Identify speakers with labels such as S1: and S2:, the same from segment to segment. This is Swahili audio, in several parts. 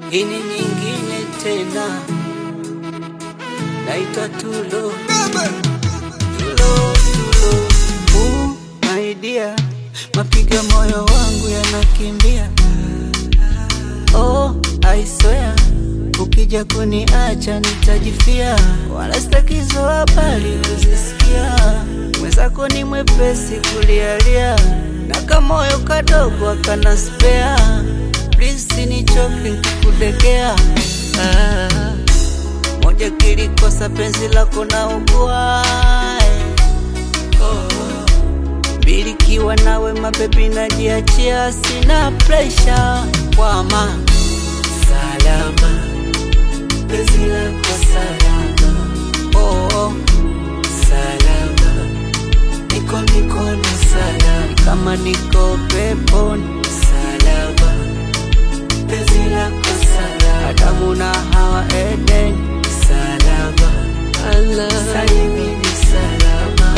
S1: Ini nyingine tena naitwa Tulo. My dear, mapiga moyo wangu yanakimbia. Oh, I swear, ukija kuniacha nitajifia. Wala sitakizo habari kuzisikia. Mwenzako ni mwepesi kulialia, na kamoyo kadogo akana spare. Please sinichoke nikikudekea. Moja kilikosa penzi lako na ugua. Mbili kiwa nawe mabebi najiachia, sina pressure. Kwama salama, penzi lako salama. Oh, salama, niko mikono salama. Kama niko peponi salama, penzi lako salama. Adamu na Hawa Eden salama. Allah salimini salama.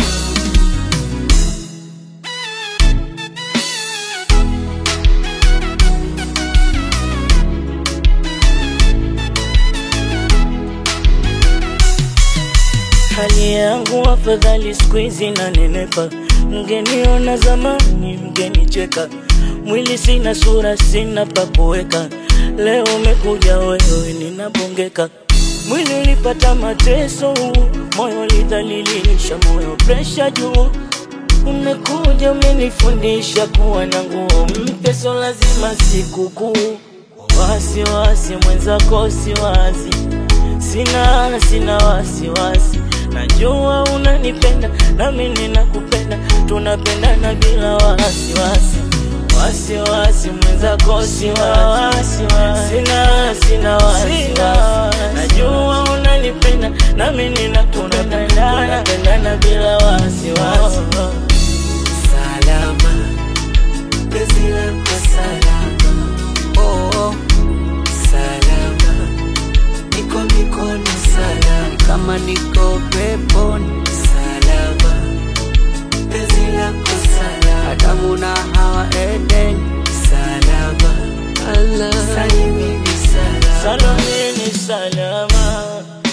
S2: Hali yangu afadhali squeeze na nenepa. Mgeniona zamani mgenicheka. Mwili sina sura sina pa kuweka. Leo umekuja wewe ninabongeka. Mwili ulipata mateso, moyo lidhalilisha, moyo pressure juu. Umekuja umenifundisha kuwa na nguo mpya, so lazima sikukuu. Wasiwasi mwenzako siwazi, sina wasiwasi. Najua unanipenda nami ninakupenda, tunapendana bila wasiwasi. Wasiwasi mwenzako siwazi, sina wasiwasi. Najua unanipenda nami ninakupenda, tunapendana bila wasiwasi.
S1: Salama, penzi lako salama. Oh, salama, niko mikono salama. Kama niko peponi salama, penzi lako salama. Adamu na Hawa Eden salama. Allah salimini salama.
S2: Salimini salama.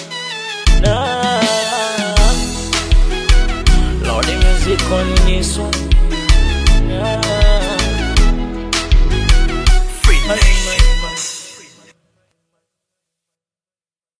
S2: Lord, the music on this one. Free.